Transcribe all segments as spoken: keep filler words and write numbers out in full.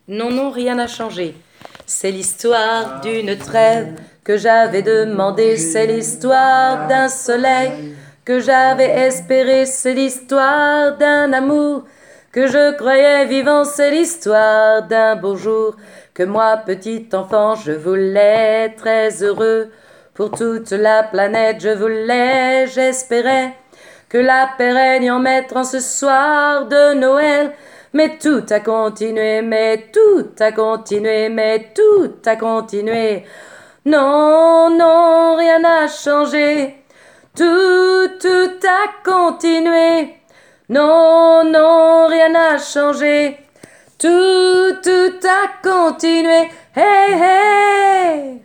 Non, non, rien n'a changé. C'est l'histoire d'une trêve que j'avais demandé, c'est l'histoire d'un soleil que j'avais espéré, c'est l'histoire d'un amour que je croyais vivant, c'est l'histoire d'un beau jour que moi, petit enfant, je voulais très heureux. Pour toute la planète, je voulais, j'espérais que la paix règne en maître en ce soir de Noël. Mais tout a continué, mais tout a continué, mais tout a continué. Non, non, rien n'a changé. Tout, tout a continué. Non, non, rien n'a changé. Tout, tout a continué. Hey, hey.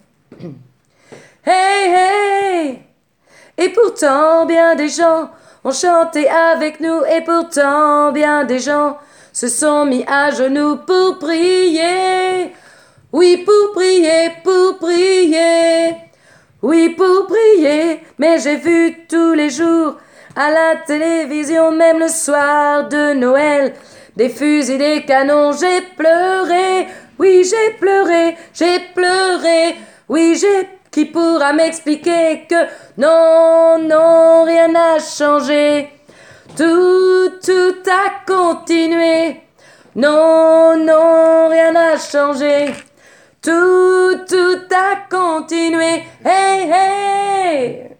Hey, hey. Et pourtant, bien des gens ont chanté avec nous. Et pourtant, bien des gens se sont mis à genoux pour prier. Oui, pour prier, pour prier. Oui, pour prier. Mais j'ai vu tous les jours à la télévision, même le soir de Noël, des fusils, des canons. J'ai pleuré. Oui, j'ai pleuré, j'ai pleuré. Oui, j'ai... Qui pourra m'expliquer que non, non, rien n'a changé. Tout, tout a continué. Non, non, rien n'a changé. Tout, tout a continué. Hey, hey.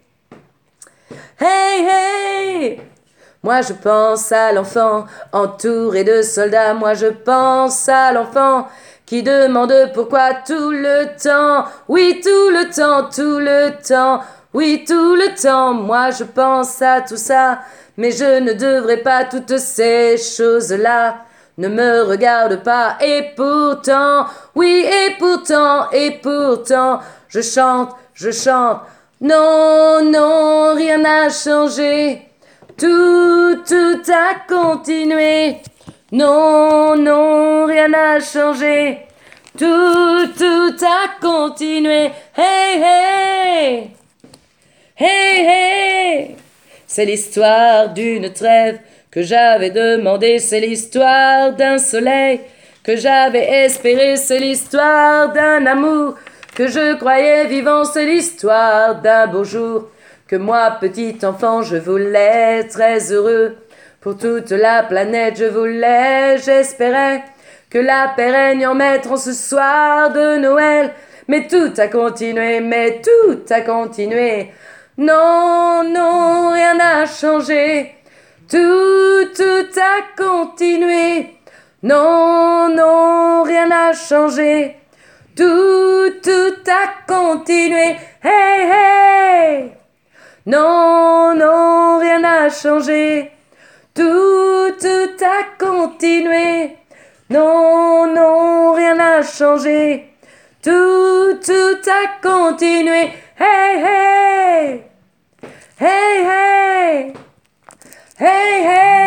Hey, hey. Moi je pense à l'enfant entouré de soldats. Moi je pense à l'enfant qui demande pourquoi tout le temps. Oui, tout le temps, tout le temps. Oui, tout le temps. Moi je pense à tout ça. Mais je ne devrais pas, toutes ces choses-là ne me regardent pas. Et pourtant, oui, et pourtant, et pourtant, je chante, je chante. Non, non, rien n'a changé. Tout, tout a continué. Non, non, rien n'a changé. Tout, tout a continué. Hey, hey. Hey, hey. C'est l'histoire d'une trêve que j'avais demandé. C'est l'histoire d'un soleil que j'avais espéré. C'est l'histoire d'un amour que je croyais vivant. C'est l'histoire d'un beau jour que moi, petit enfant, je voulais très heureux. Pour toute la planète, je voulais, j'espérais que la paix règne en maître en ce soir de Noël. Mais tout a continué, mais tout a continué. Non, non, rien n'a changé. Tout, tout a continué. Non, non, rien n'a changé. Tout, tout a continué. Hey, hey. Non, non, rien n'a changé. Tout, tout a continué. Non, non, rien n'a changé. Tout, tout a continué. Hey, hey. Hey, hey. Hey, hey.